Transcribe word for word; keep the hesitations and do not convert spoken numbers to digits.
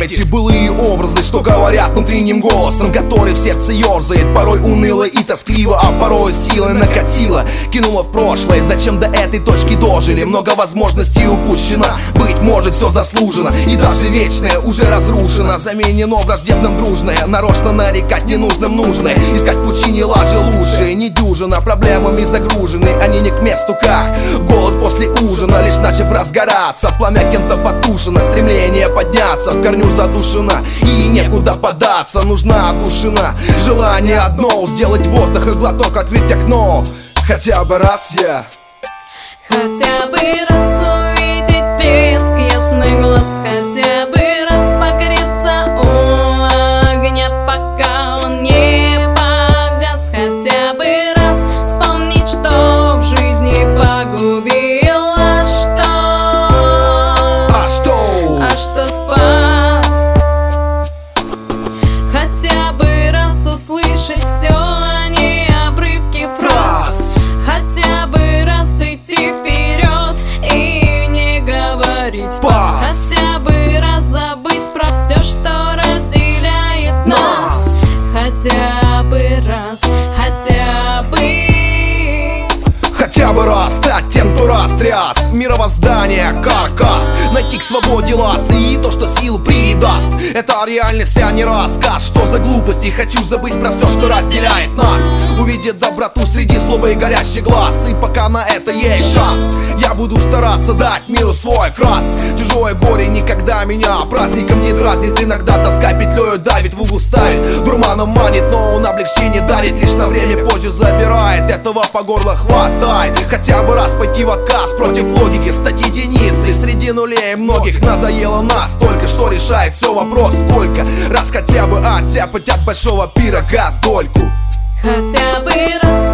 эти былые образы, что говорят внутренним голосом, который в сердце ерзает, порой уныло и тоскливо, а порой силой накатило, кинуло в прошлое. Зачем до этой точки дожили? Много возможностей упущено, быть может все заслужено, и даже вечное уже разрушено, заменено враждебным дружное. Нарочно нарекать ненужным нужное, искать пучине лажи лучше. Недюжина проблемами загружены, они не к месту как голод после ужина. Лишь начав разгораться, пламя кем-то потушено, стремление подняться в корню задушено, и некуда податься, нужна отдушина. Желание одно, сделать воздух и глоток, открыть окно. Хотя бы раз я Хотя бы раз увидеть блеск ясный глаз, хотя бы раз погреться у огня, пока он не погас. Хотя бы раз вспомнить, что в жизни погубило, что А что? А что спас. Хотя бы раз услышать все, а не обрывки фраз. Хотя бы раз идти вперед и не говорить Пас. Хотя бы раз забыть про все, что разделяет нас. Хотя бы раз, хотя бы Хотя бы раз стать тем, кто растряс мировоздание, каркас, найти к свободе лаз и то, что силу придаст. Это реальность, а не рассказ. Что за глупости? Хочу забыть про все, что разделяет нас. Увидеть доброту среди злобы и горящих глаз. И пока на это есть шанс, я буду стараться дать миру свой крас. Чужое горе никогда меня праздником не дразнит. Иногда тоска петлею давит, в угол ставит, дурманом манит, но он облегчение дарит, лишь на время позже забирает. Этого по горло хватает. Хотя бы раз пойти в отказ против логики, стать единицей среди нулей многих. Надоело настолько, что решает все вопрос, сколько раз хотя бы оттяпать от большого пирога дольку. хотя бы раз